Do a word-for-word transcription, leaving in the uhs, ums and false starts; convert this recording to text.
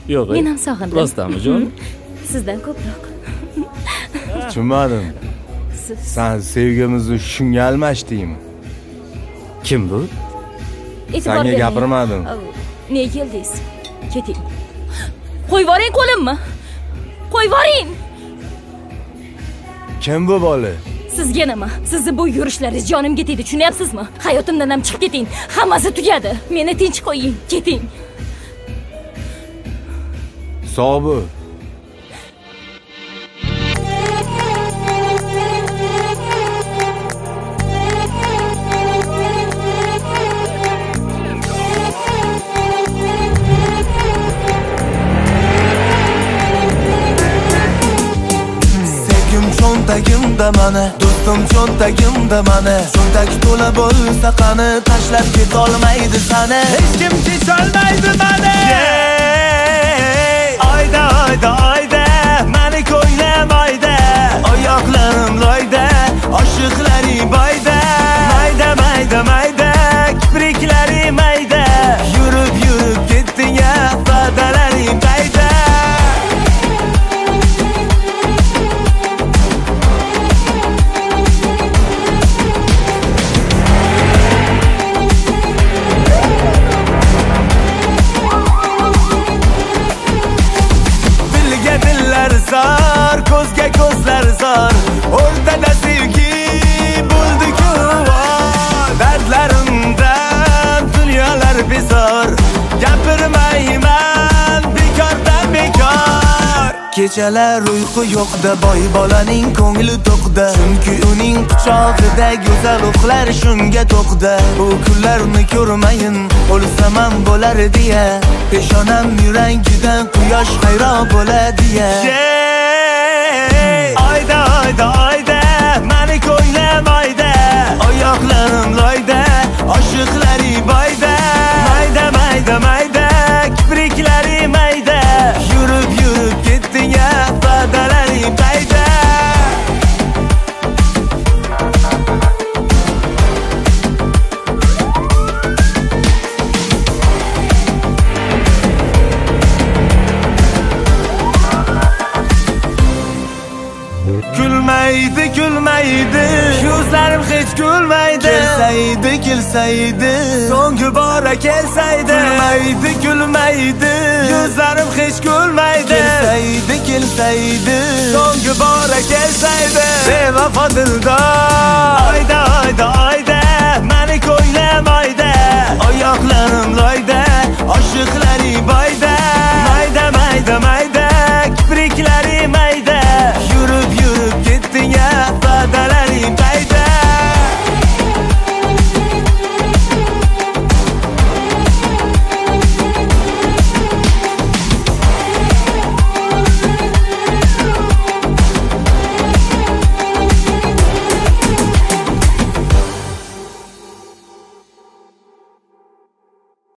Yo'q. Men ham sog'indim. Rostdanmi, jon? Sizdan ko'proq. Tushunmadim. Sen sevgimizni shunga almashdingmi? Kim bu? E'tibor Senga bermang. gapirmadim. Ne keldingiz? Keting. Qo'yib yuboring qo'limni. Qo'yib yuboring. Kim bu bola? Sizga nima? Sizni bu yurishlaringiz jonimga tegdi, tushunyapsizmi? Hayotimdan ham chiqib keting. Hammasi tugadi. Meni tinch qo'ying. Keting. Sog' bo'l. Cho'ntagimda mana, do'stim cho'ntagimda mana. Cho'ntag to'la bo'lsa qani, tashlab ketolmaydi sani. Hech kim kesholmaydi mani. Oyda oyda oyda, meni ko'ylamaydi. Oyoqlarim loyda, oshiqlaring boyda. Mayda mayda mayda, kipriklaring mayda. Yurib yurib ketding, va'dalaring qayda? Zor, ko'zga ko'zlar zor. O'rtada sevgi bo'ldi-ku vor. Dardlarimdan dunyolar bezor. Gapirmayman bekordan bekor. Kechalar uyqu yo'qda, boy bolaning ko'ngli to'qda. Chunki uning quchog'ida go'zal uxlar shunga to'qda. Bu kunlarni ko'rmayin, o'lsam ham bo'lar deya. Peshonam yurangidan quyosh hayron bo'ladi ya. Oyda oyda oyda, meni ko'ylamaydi. Oyoqlarim loyda, oshiqlaring boyda. Mayda mayda mayda, kipriklaring mayda. Yurib yurib ketding, va'dalaring qayda? Kulmaydi, kulmaydi, yuzlarim hech kulmaydi. Kelsaydi, kelsaydi, so'nggi bora kelsaydi. Kulmaydi, kulmaydi, yuzlarim hech kulmaydi. Kelsaydi, kelsaydi, so'nggi bora kelsaydi. Bevafo dildor. Oyda oyda oyda, meni ko'ylamaydi. Oyoqlarim loyda, oshiqlaring boyda. Mayda mayda mayda, kipriklaring